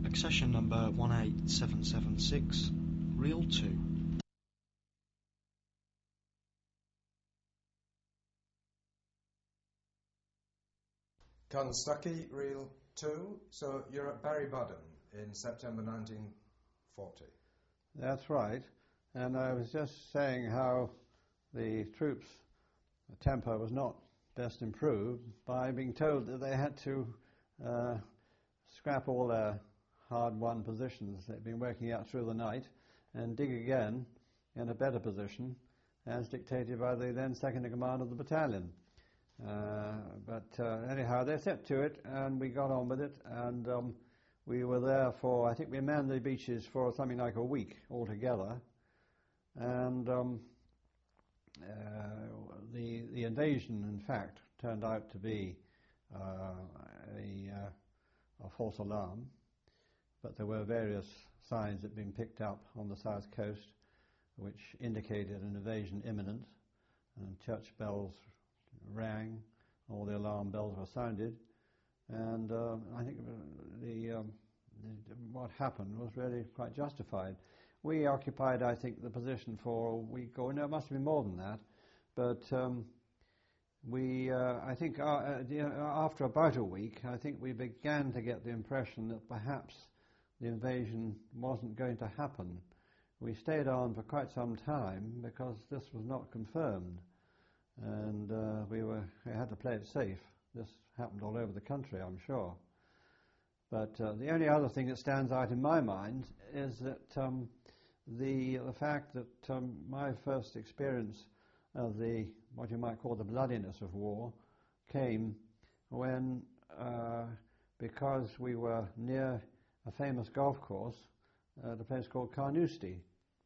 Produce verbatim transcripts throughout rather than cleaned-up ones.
Accession number one eight seven seven six, reel two. Kanstucky, reel two. So you're at Barry-Budden in September nineteen forty. That's right. And I was just saying how the troops' temper was not best improved by being told that they had to uh, scrap all their hard-won positions they'd been working out through the night and dig again in a better position as dictated by the then second in command of the battalion. Uh, but uh, anyhow, they set to it and we got on with it, and um, we were there for, I think we manned the beaches for something like a week altogether, and um, uh, the, the invasion, in fact, turned out to be uh, a, uh, a false alarm, but there were various signs that had been picked up on the south coast which indicated an invasion imminent, and church bells rang, all the alarm bells were sounded, and uh, I think the, um, the what happened was really quite justified. We occupied, I think, the position for a week, or no, it must have been more than that, but um, we, uh, I think, uh, uh, after about a week, I think we began to get the impression that perhaps the invasion wasn't going to happen. We stayed on for quite some time because this was not confirmed, and uh, we were we had to play it safe. This happened all over the country, I'm sure. But uh, the only other thing that stands out in my mind is that um, the the fact that um, my first experience of the what you might call the bloodiness of war came when, uh, because we were near a famous golf course at a place called Carnoustie,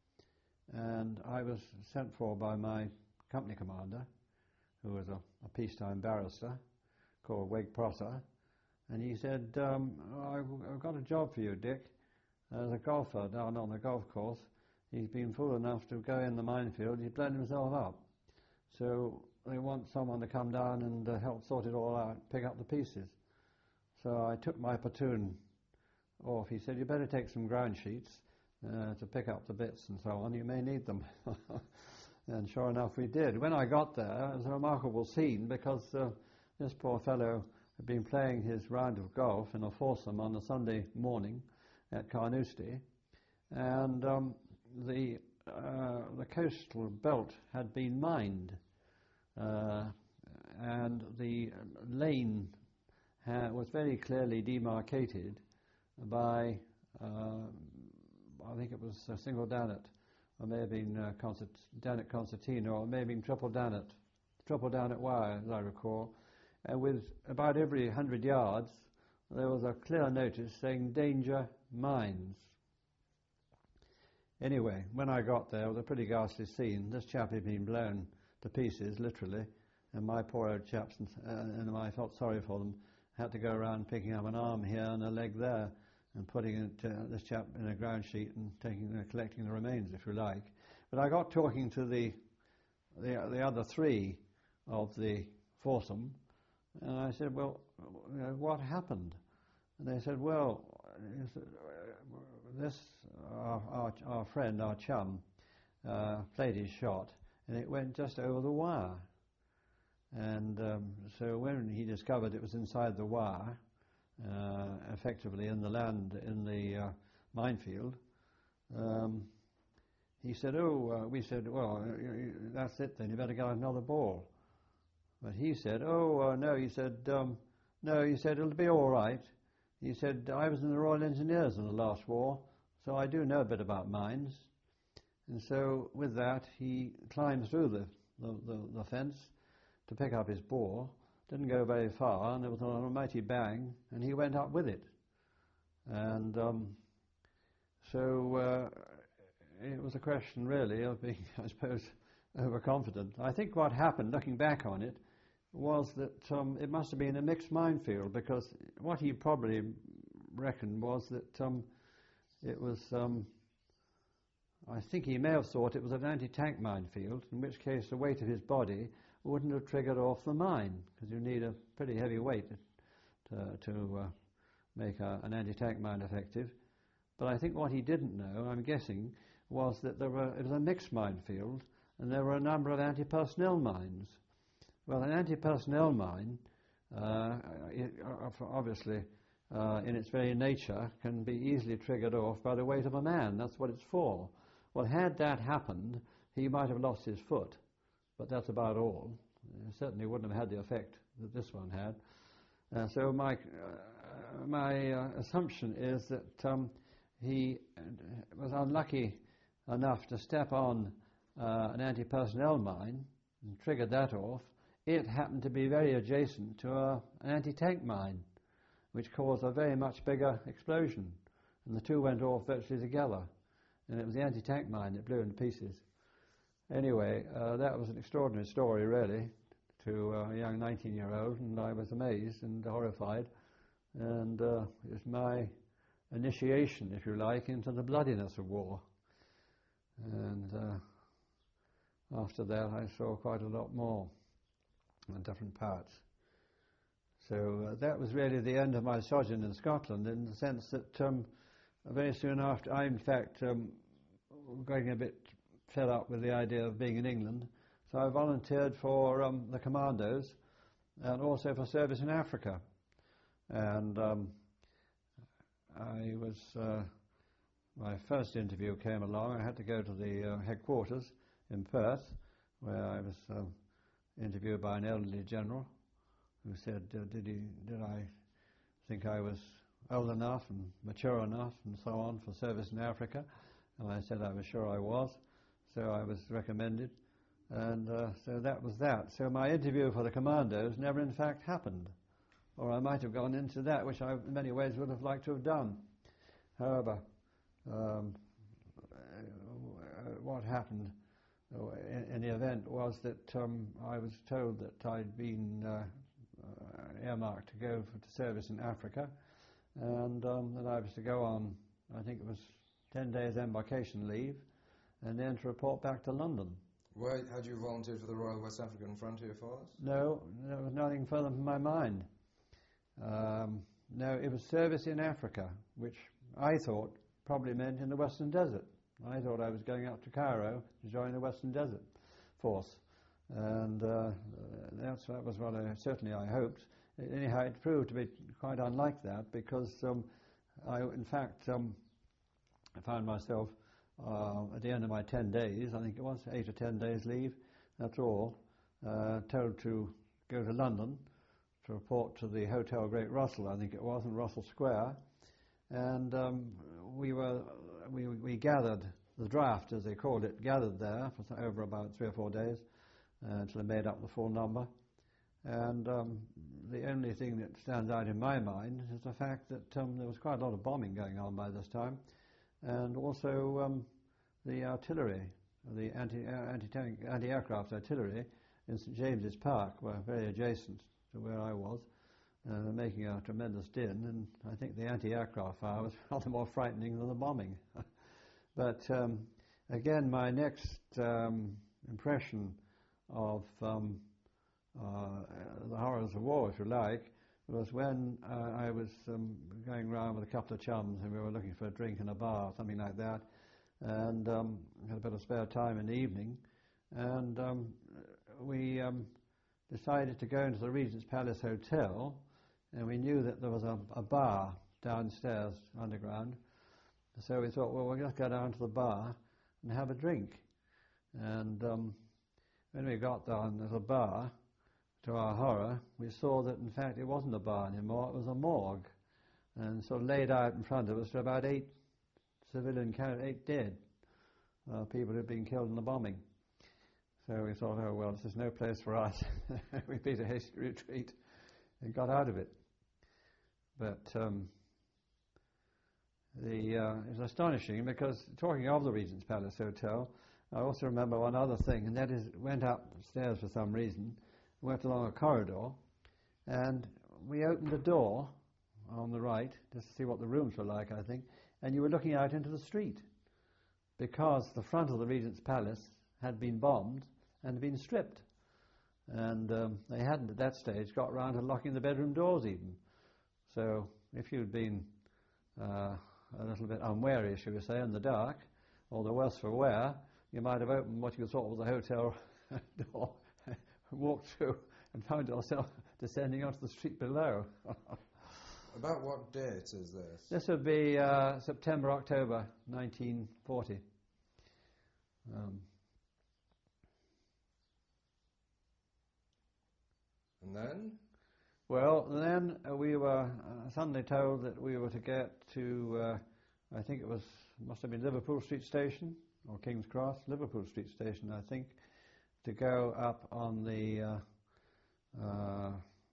and I was sent for by my company commander, who was a, a peacetime barrister called Wake Prosser, and he said, um, I've, I've got a job for you, Dick. There's a golfer down on the golf course. He's been fool enough to go in the minefield. He's blown himself up. So they want someone to come down and uh, help sort it all out, pick up the pieces. So I took my platoon off. He said, you better take some ground sheets uh, to pick up the bits and so on. You may need them. And sure enough, we did. When I got there, it was a remarkable scene because uh, this poor fellow had been playing his round of golf in a foursome on a Sunday morning at Carnoustie, and um, the uh, the coastal belt had been mined, uh, and the lane ha- was very clearly demarcated by, uh, I think it was a single Dannet, or may have been uh, concert, Dannet concertina, or it may have been triple Dannet, triple Dannet wire, as I recall. And with about every hundred yards, there was a clear notice saying danger mines. Anyway, when I got there, it was a pretty ghastly scene. This chap had been blown to pieces, literally, and my poor old chaps, and, uh, and I felt sorry for them, had to go around picking up an arm here and a leg there, and putting it, uh, this chap in a ground sheet and taking, uh, collecting the remains, if you like. But I got talking to the, the, the other three of the foursome, and I said, well, you know, what happened? And they said, well, this, our, our, our friend, our chum, uh, played his shot, and it went just over the wire. And um, so when he discovered it was inside the wire, uh, effectively in the land, in the uh, minefield, um, he said, oh, uh, we said, well, that's it then, you better get another ball. But he said, oh, uh, no, he said, um, no, he said, it'll be all right. He said, I was in the Royal Engineers in the last war, so I do know a bit about mines. And so with that, he climbed through the, the, the, the fence to pick up his ball. Didn't go very far, and there was an almighty bang, and he went up with it. And um, so uh, it was a question, really, of being, I suppose, overconfident. I think what happened, looking back on it, was that um, it must have been a mixed minefield, because what he probably reckoned was that um, it was, um, I think he may have thought it was an anti-tank minefield, in which case the weight of his body wouldn't have triggered off the mine, because you need a pretty heavy weight to, to uh, make a, an anti-tank mine effective. But I think what he didn't know, I'm guessing, was that there were, it was a mixed minefield, and there were a number of anti-personnel mines. Well, an anti-personnel mine, uh, it, obviously, uh, in its very nature, can be easily triggered off by the weight of a man. That's what it's for. Well, had that happened, he might have lost his foot, but that's about all. It certainly wouldn't have had the effect that this one had. Uh, so my uh, my uh, assumption is that um, he was unlucky enough to step on uh, an anti-personnel mine and triggered that off. It happened to be very adjacent to a, an anti-tank mine, which caused a very much bigger explosion, and the two went off virtually together, and it was the anti-tank mine that blew into pieces. Anyway, uh, that was an extraordinary story, really, to uh, a young nineteen-year-old, and I was amazed and horrified, and uh, it was my initiation, if you like, into the bloodiness of war. And uh, after that I saw quite a lot more in different parts. So uh, that was really the end of my sojourn in Scotland, in the sense that um, very soon after, I in fact um, getting a bit fed up with the idea of being in England, so I volunteered for um, the Commandos and also for service in Africa. And um, I was, uh, my first interview came along. I had to go to the uh, headquarters in Perth, where I was um, interviewed by an elderly general who said, uh, did, he, did I think I was old enough and mature enough and so on for service in Africa? And I said I was sure I was, so I was recommended. And uh, so that was that. So my interview for the Commandos never in fact happened. Or I might have gone into that, which I in many ways would have liked to have done. However, um, what happened in, in the event was that um, I was told that I'd been uh, uh, earmarked to go for, to service in Africa, and um, that I was to go on, I think it was ten days embarkation leave, and then to report back to London. Why, had you volunteered for the Royal West African Frontier Force? No, there was nothing further from my mind. Um, no, it was service in Africa, which I thought probably meant in the Western Desert. I thought I was going up to Cairo to join the Western Desert Force, and uh, that's, that was what I, certainly I hoped. Anyhow, it proved to be quite unlike that, because um, I, in fact, um, I found myself uh, at the end of my ten days, I think it was, eight or ten days leave, that's all, uh, told to go to London to report to the Hotel Great Russell, I think it was, in Russell Square, and um, we were we, we gathered, the draft as they called it, gathered there for over about three or four days uh, until they made up the full number. And um, the only thing that stands out in my mind is the fact that um, there was quite a lot of bombing going on by this time, and also um, the artillery, the anti, uh, anti-tank, anti-aircraft artillery in St James's Park were very adjacent to where I was, uh, making a tremendous din, and I think the anti-aircraft fire was rather more frightening than the bombing. But um, again, my next um, impression of um, uh, the horrors of war, if you like, was when uh, I was um, going around with a couple of chums and we were looking for a drink in a bar, something like that, and um, had a bit of spare time in the evening, and um, we um, decided to go into the Regent's Palace Hotel, and we knew that there was a, a bar downstairs underground, so we thought, well, we'll just go down to the bar and have a drink. And um, when we got down to the bar, to our horror, we saw that in fact it wasn't a bar anymore, it was a morgue, and so laid out in front of us were about eight civilian, eight dead uh, people who'd been killed in the bombing. So we thought, oh well, this is no place for us. We beat a hasty retreat and got out of it. But um, the uh, it was astonishing, because talking of the Regent's Palace Hotel, I also remember one other thing, and that is, went upstairs for some reason, went along a corridor, and we opened a door on the right just to see what the rooms were like, I think, and you were looking out into the street, because the front of the Regent's Palace had been bombed and been stripped, and um, they hadn't at that stage got round to locking the bedroom doors even. So if you'd been uh, a little bit unwary, shall we say, in the dark, or the worse for wear, you might have opened what you thought was a hotel door, walked through, and found yourself descending onto the street below. About what date is this? This would be uh, September, October, nineteen forty. Um, and then? Well, then uh, we were uh, suddenly told that we were to get to, uh, I think it was, must have been Liverpool Street Station, or King's Cross, Liverpool Street Station, I think, to go up on the uh, uh,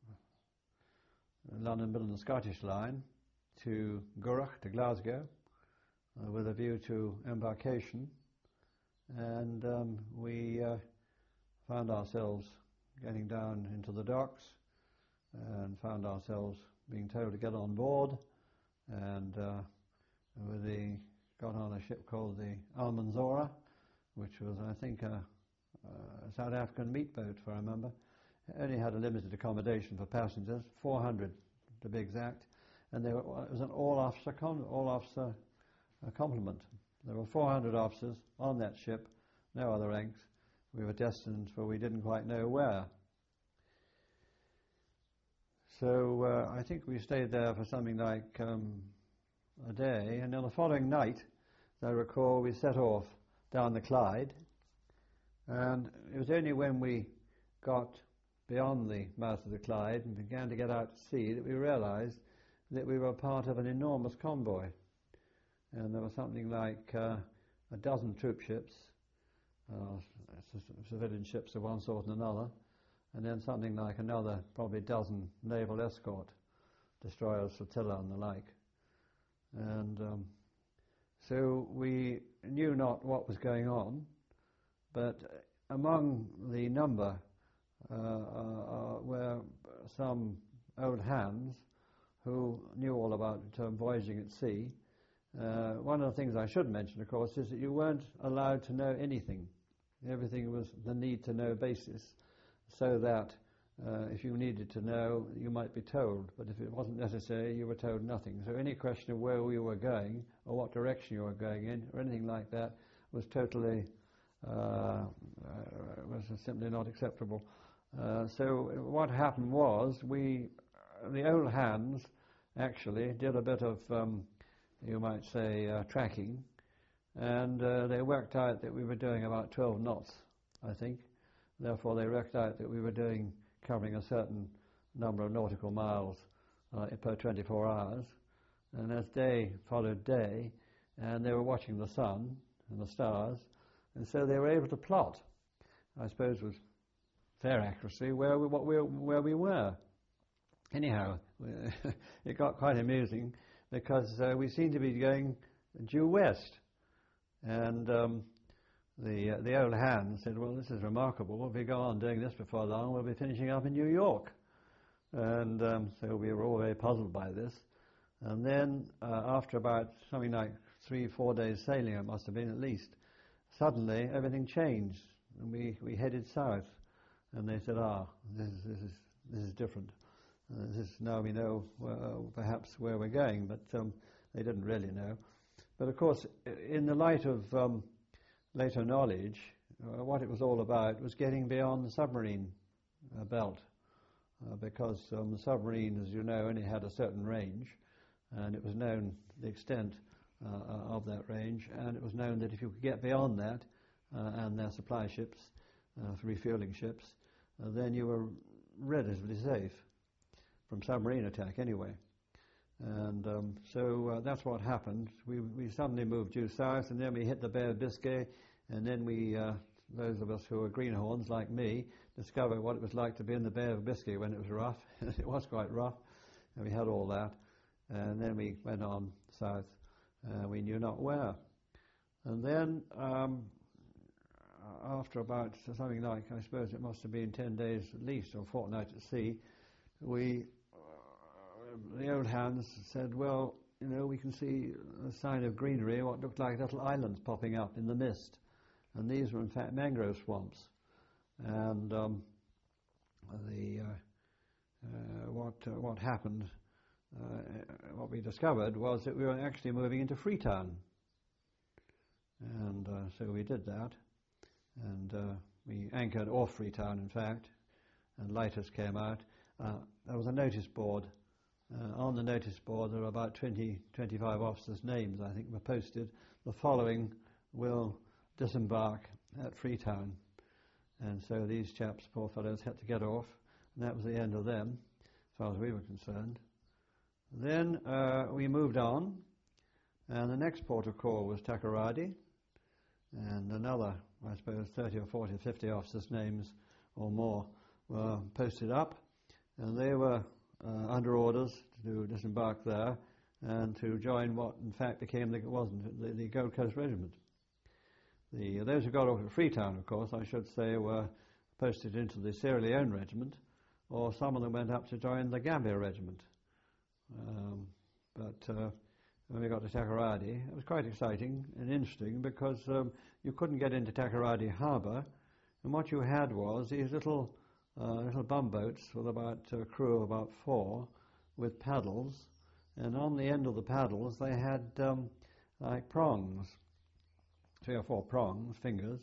London, Midland and Scottish line to Gurrock, to Glasgow, uh, with a view to embarkation. And um, we uh, found ourselves getting down into the docks and found ourselves being told to get on board, and uh, with the, got on a ship called the Almanzora, which was, I think, a, a South African meat boat, if I remember. It only had a limited accommodation for passengers, four hundred to be exact, and they were, it was an all-officer con, all-officer uh, complement. There were four hundred officers on that ship, no other ranks. We were destined for we didn't quite know where. So uh, I think we stayed there for something like um, a day, and on the following night, as I recall, we set off down the Clyde, and it was only when we got beyond the mouth of the Clyde and began to get out to sea that we realised that we were part of an enormous convoy, and there was something like uh, a dozen troop ships, uh, civilian ships of one sort and another, and then something like another probably dozen naval escort destroyers, flotilla and the like. And um, so we knew not what was going on, but among the number uh, uh, were some old hands who knew all about um, voyaging at sea. Uh, one of the things I should mention, of course, is that you weren't allowed to know anything. Everything was the need-to-know basis, so that uh, if you needed to know, you might be told, but if it wasn't necessary, you were told nothing. So any question of where we were going, or what direction you were going in, or anything like that, was totally, uh, uh, was simply not acceptable. Uh, so what happened was, we, the old hands, actually did a bit of, um, you might say, uh, tracking, and uh, they worked out that we were doing about twelve knots, I think. Therefore, they worked out that we were doing, covering a certain number of nautical miles uh, per twenty-four hours. And as day followed day, and they were watching the sun and the stars, and so they were able to plot, I suppose with fair accuracy, where we, what we, where we were. Anyhow, it got quite amusing, because uh, we seemed to be going due west. And um, The, uh, the old hand said, well, this is remarkable. If we go on doing this before long, we'll be finishing up in New York. And um, so we were all very puzzled by this. And then uh, after about something like three, four days sailing, it must have been at least, suddenly everything changed. And we, we headed south. And they said, ah, this is, this is, this is different. Uh, this is, now we know uh, perhaps where we're going, but um, they didn't really know. But of course, in the light of um, later knowledge, uh, what it was all about was getting beyond the submarine uh, belt, uh, because um, the submarine, as you know, only had a certain range, and it was known the extent uh, of that range, and it was known that if you could get beyond that, uh, and their supply ships, uh, refueling ships, uh, then you were relatively safe from submarine attack anyway. And um, so uh, that's what happened. We, we suddenly moved due south, and then we hit the Bay of Biscay, and then we, uh, those of us who were greenhorns like me, discovered what it was like to be in the Bay of Biscay when it was rough. It was quite rough, and we had all that. And then we went on south, uh, we knew not where. And then um, after about something like, I suppose it must have been ten days at least, or a fortnight at sea, we the old hands said, well, you know, we can see a sign of greenery, what looked like little islands popping up in the mist. And these were in fact mangrove swamps. And um, the uh, uh, what uh, what happened uh, what we discovered was that we were actually moving into Freetown. And uh, so we did that, and uh, we anchored off Freetown, in fact, and lighters came out. Uh, there was a notice board. Uh, on the notice board there were about twenty, twenty-five officers' names, I think, were posted. The following will disembark at Freetown. And so these chaps, poor fellows, had to get off, and that was the end of them, as far as we were concerned. Then uh, we moved on, and the next port of call was Takoradi, and another, I suppose, thirty or forty or fifty officers' names or more were posted up, and they were uh, under orders to disembark there and to join what in fact became, the, wasn't the, the Gold Coast Regiment. The, those who got off at Freetown, of course, I should say, were posted into the Sierra Leone Regiment, or some of them went up to join the Gambia Regiment. Um, but uh, when we got to Takoradi, it was quite exciting and interesting because um, you couldn't get into Takoradi Harbour, and what you had was these little uh, little bumboats with about a crew of about four with paddles, and on the end of the paddles they had um, like prongs, three or four prongs, fingers,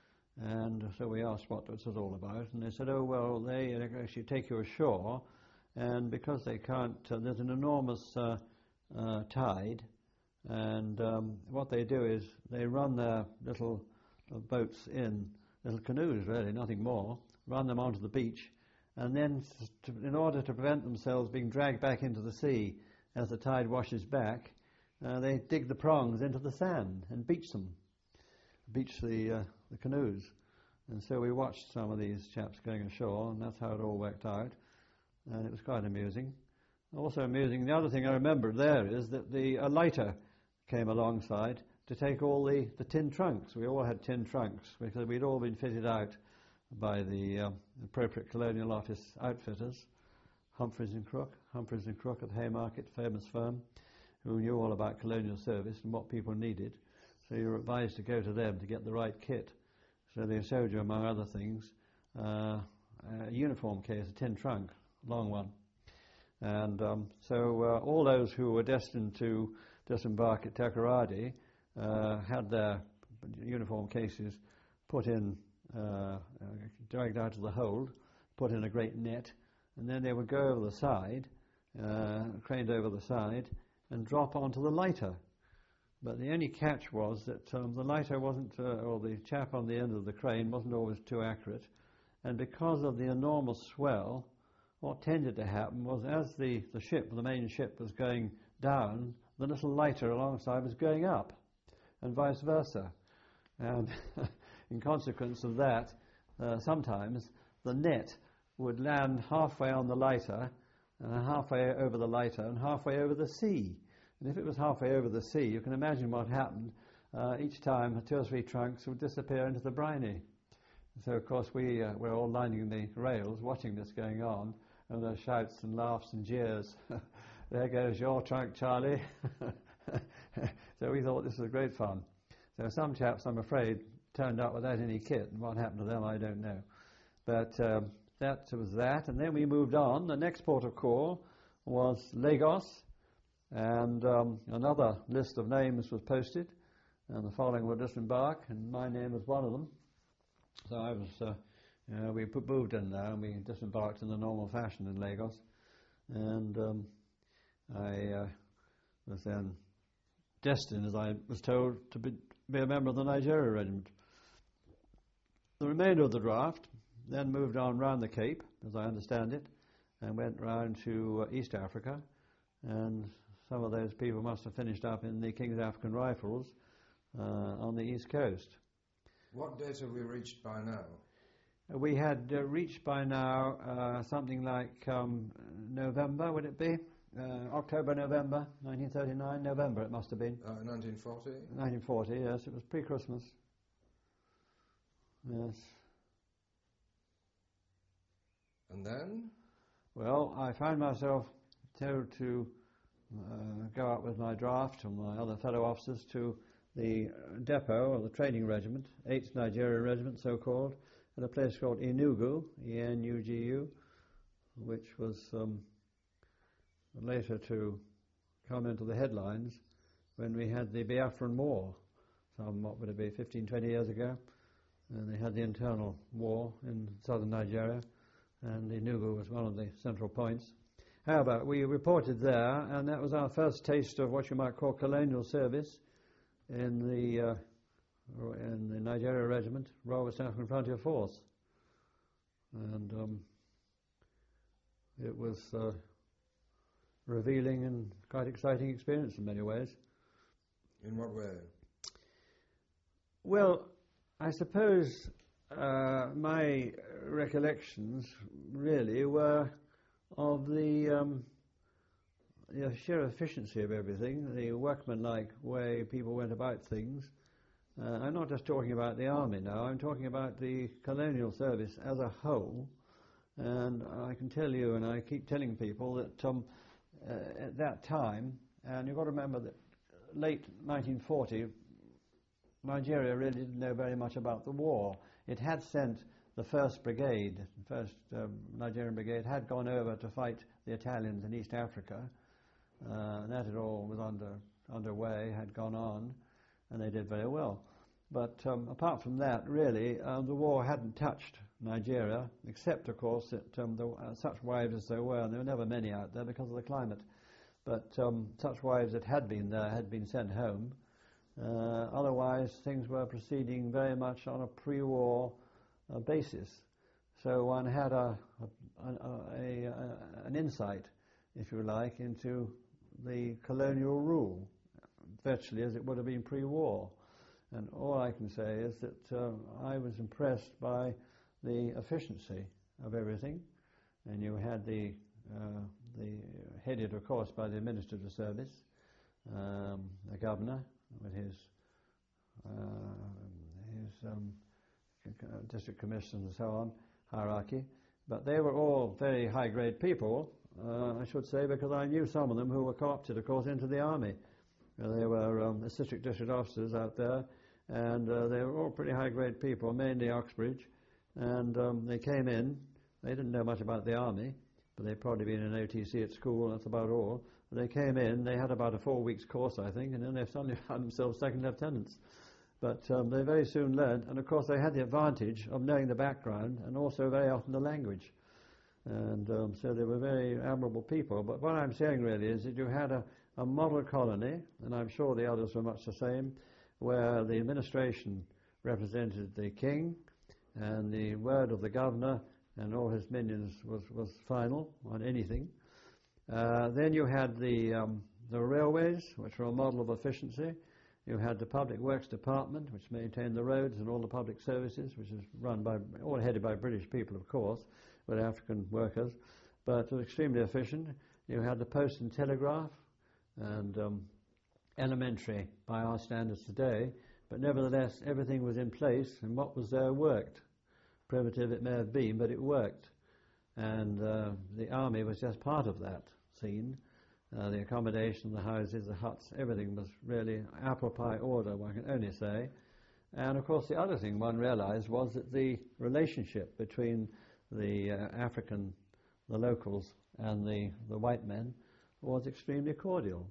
and so we asked what this was all about, and they said, oh well, they actually take you ashore, and because they can't, uh, there's an enormous uh, uh, tide, and um, what they do is they run their little uh, boats in, little canoes really, nothing more, run them onto the beach, and then to, in order to prevent themselves being dragged back into the sea as the tide washes back, uh, they dig the prongs into the sand and beach them, beach the, uh, the canoes. And so we watched some of these chaps going ashore, and that's how it all worked out, and it was quite amusing. Also amusing, the other thing I remember there is that the a lighter came alongside to take all the, the tin trunks. We all had tin trunks because we'd all been fitted out by the uh, appropriate Colonial Office outfitters, Humphreys and Crook, Humphreys and Crook at Haymarket, famous firm, who knew all about colonial service and what people needed. So you were advised to go to them to get the right kit. So they showed you, among other things, uh, a uniform case, a tin trunk, long one. And um, so uh, all those who were destined to disembark at Takoradi uh, had their uniform cases put in, uh, uh, dragged out of the hold, put in a great net, and then they would go over the side, uh, craned over the side, and drop onto the lighter. But the only catch was that um, the lighter wasn't, uh, or the chap on the end of the crane wasn't always too accurate, and because of the enormous swell, what tended to happen was as the, the ship, the main ship, was going down, the little lighter alongside was going up, and vice versa. And in consequence of that, uh, sometimes the net would land halfway on the lighter, and halfway over the lighter, and halfway over the sea. And if it was halfway over the sea, you can imagine what happened. Uh, each time, two or three trunks would disappear into the briny. So, of course, we uh, were all lining the rails, watching this going on, and there were shouts and laughs and jeers. There goes your trunk, Charlie. So we thought this was great fun. So some chaps, I'm afraid, turned up without any kit, and what happened to them, I don't know. But um, that was that, and then we moved on. The next port of call was Lagos, and um, another list of names was posted, and the following would disembark, and my name was one of them. So I was, uh, you know, we put, moved in there, and we disembarked in the normal fashion in Lagos, and um, I uh, was then destined, as I was told, to be, be a member of the Nigeria Regiment. The remainder of the draft then moved on round the Cape, as I understand it, and went round to uh, East Africa, and some of those people must have finished up in the King's African Rifles uh, on the East Coast. What date have we reached by now? Uh, we had uh, reached by now uh, something like um, November, would it be? Uh, October, November, nineteen thirty-nine, November it must have been. Uh, nineteen forty? nineteen forty, yes, it was pre-Christmas. Yes. And then? Well, I found myself told to uh, go out with my draft and my other fellow officers to the depot, or the training regiment, eighth Nigeria Regiment so-called, at a place called Enugu, E N U G U, which was um, later to come into the headlines when we had the Biafran War, some, what would it be, fifteen, twenty years ago, and they had the internal war in southern Nigeria, and the Enugu was one of the central points. However, we reported there, and that was our first taste of what you might call colonial service in the uh, in the Nigeria Regiment, Royal West African Frontier Force, and um, it was uh, revealing and quite exciting experience in many ways. In what way? Well, I suppose uh, my recollections really were of the, um, the sheer efficiency of everything, the workmanlike way people went about things. Uh, I'm not just talking about the army now, I'm talking about the colonial service as a whole. And I can tell you, and I keep telling people, that um, uh, at that time, and you've got to remember that late nineteen forty, Nigeria really didn't know very much about the war. It had sent the first brigade, the first um, Nigerian brigade, had gone over to fight the Italians in East Africa. Uh, and that it all was under underway, had gone on, and they did very well. But um, apart from that, really, um, the war hadn't touched Nigeria, except, of course, that um, there, uh, such wives as there were, and there were never many out there because of the climate, but um, such wives that had been there had been sent home. Uh, otherwise, things were proceeding very much on a pre-war uh, basis. So one had a, a, a, a, a, an insight, if you like, into the colonial rule, virtually as it would have been pre-war. And all I can say is that uh, I was impressed by the efficiency of everything. And you had the, uh, the headed, of course, by the Administrative Service, um, the governor with his, uh, his um, district commissioners and so on, hierarchy. But they were all very high-grade people, uh, I should say, because I knew some of them who were co-opted, of course, into the army. Uh, they were um, assistant district officers out there, and uh, they were all pretty high-grade people, mainly Oxbridge, and um, they came in. They didn't know much about the army, but they'd probably been in O T C at school, that's about all. But they came in, they had about a four weeks course, I think, and then they suddenly found themselves second lieutenants. But um, they very soon learned, and of course they had the advantage of knowing the background and also very often the language. And um, so they were very admirable people. But what I'm saying really is that you had a, a model colony, and I'm sure the others were much the same, where the administration represented the king, and the word of the governor and all his minions was, was final on anything. Uh, then you had the, um, the railways, which were a model of efficiency. You had the Public Works Department, which maintained the roads and all the public services, which is run by, all headed by British people, of course, with African workers, but it was extremely efficient. You had the Post and Telegraph, and um, elementary by our standards today, but nevertheless everything was in place, and what was there worked. Primitive it may have been, but it worked. And uh, the army was just part of that scene. Uh, the accommodation, the houses, the huts, everything was really apple pie order, one can only say. And of course the other thing one realized was that the relationship between the uh, African, the locals, and the, the white men was extremely cordial.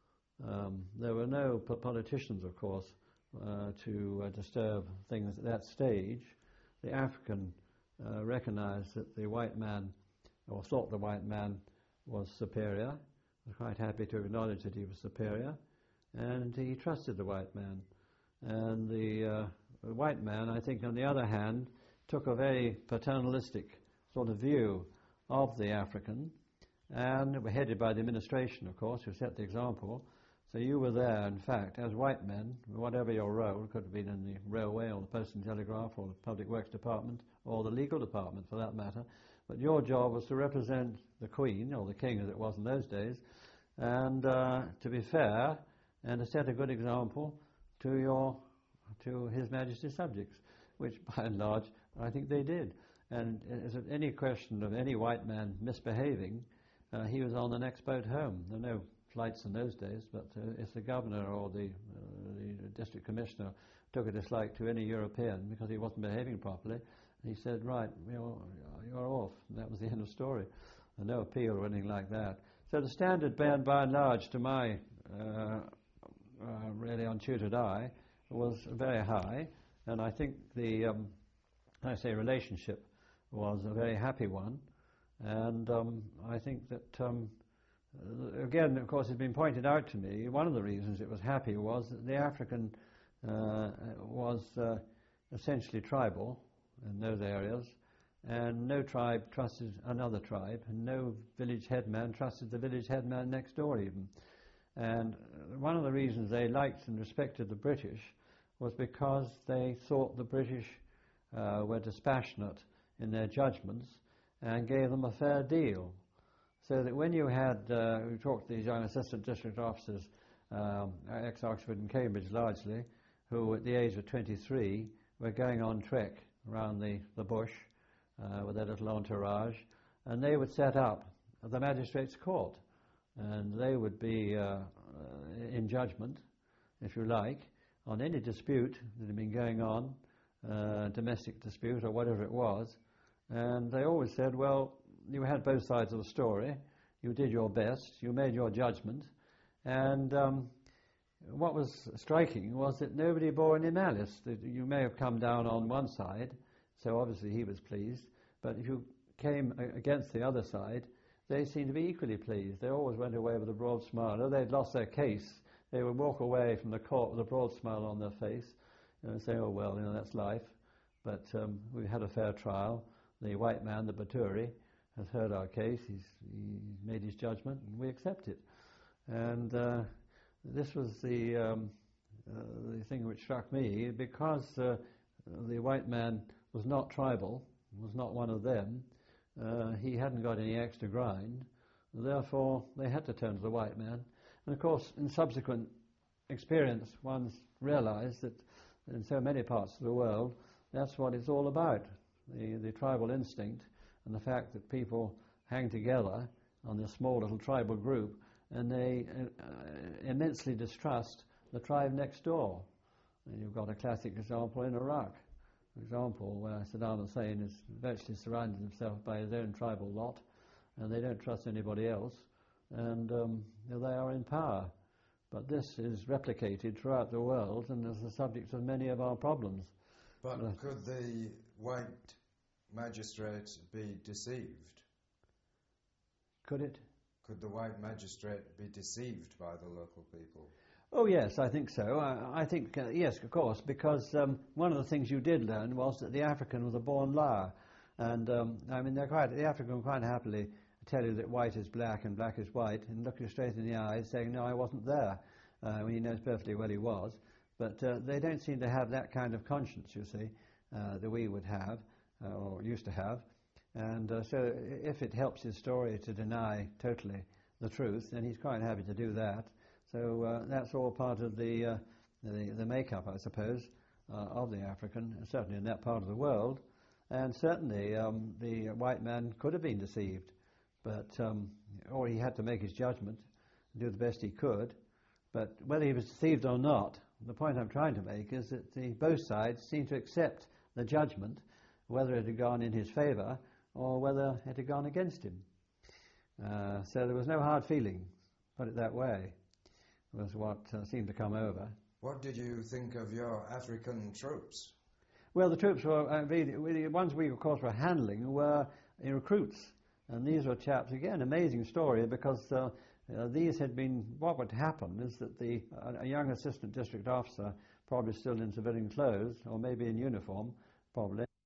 Um, there were no po- politicians, of course, uh, to uh, disturb things at that stage. The African uh, recognized that the white man, or thought the white man, was superior, was quite happy to acknowledge that he was superior, and he trusted the white man. And the, uh, the white man, I think, on the other hand, took a very paternalistic sort of view of the African, and were headed by the administration, of course, who set the example. So you were there, in fact, as white men, whatever your role, could have been in the railway or the Post and Telegraph or the Public Works Department or the legal department for that matter, but your job was to represent the Queen, or the King as it was in those days, and uh, to be fair and to set a good example to your, to His Majesty's subjects, which by and large I think they did. And is there any question of any white man misbehaving, uh, he was on the next boat home. There were no flights in those days, but uh, if the governor or the, uh, the district commissioner took a dislike to any European because he wasn't behaving properly, he said, right, you're, you're off. And that was the end of the story. And no appeal or anything like that. So the standard, by, by and large, to my uh, uh, really untutored eye, was very high, and I think the, um, I say, relationship was a very happy one, and um, I think that, um, again, of course, it's been pointed out to me, one of the reasons it was happy was that the African uh, was uh, essentially tribal in those areas, and no tribe trusted another tribe, and no village headman trusted the village headman next door even. And one of the reasons they liked and respected the British was because they thought the British uh, were dispassionate in their judgments and gave them a fair deal. So that when you had, uh, we talked to these young assistant district officers, um, ex-Oxford and Cambridge largely, who at the age of twenty-three were going on trek around the, the bush uh, with their little entourage, and they would set up the magistrates' court, and they would be uh, uh, in judgment, if you like, on any dispute that had been going on, uh, domestic dispute or whatever it was, and they always said, well, you had both sides of the story, you did your best, you made your judgment, and um, what was striking was that nobody bore any malice. That you may have come down on one side, so obviously he was pleased, but if you came against the other side, they seemed to be equally pleased. They always went away with a broad smile. Though they'd lost their case, they would walk away from the court with a broad smile on their face and say, oh well, you know, that's life, but um, we had a fair trial. The white man, the Baturi, has heard our case, he's, he's made his judgment, and we accept it. And uh, this was the, um, uh, the thing which struck me, because uh, the white man was not tribal, was not one of them, uh, he hadn't got any extra grind, therefore they had to turn to the white man. And of course, in subsequent experience, one's realized that in so many parts of the world, that's what it's all about, the, the tribal instinct, and the fact that people hang together on this small little tribal group, and they uh, immensely distrust the tribe next door. And you've got a classic example in Iraq, for example, where Saddam Hussein is virtually surrounded himself by his own tribal lot, and they don't trust anybody else, and um, they are in power. But this is replicated throughout the world, and is the subject of many of our problems. But uh, could the white magistrate be deceived? Could it? Could the white magistrate be deceived by the local people? Oh yes, I think so. I, I think, uh, yes, of course, because um, one of the things you did learn was that the African was a born liar. And, um, I mean, they're quite, the African will quite happily tell you that white is black and black is white, and look you straight in the eyes saying, no, I wasn't there, uh, when he knows perfectly well he was. But uh, they don't seem to have that kind of conscience, you see, uh, that we would have, uh, or used to have. And uh, so if it helps his story to deny totally the truth, then he's quite happy to do that. So uh, that's all part of the, uh, the, the makeup, I suppose, uh, of the African, certainly in that part of the world. And certainly um, the white man could have been deceived, but um, or he had to make his judgment, do the best he could. But whether he was deceived or not, the point I'm trying to make is that the, both sides seemed to accept the judgment, whether it had gone in his favour or whether it had gone against him. Uh, so there was no hard feeling, put it that way, was what uh, seemed to come over. What did you think of your African troops? Well, the troops were, uh, the ones we, of course, were handling were uh, recruits. And these were chaps, again, amazing story, because uh, uh, these had been, what would happen is that the uh, a young assistant district officer, probably still in civilian clothes, or maybe in uniform, probably,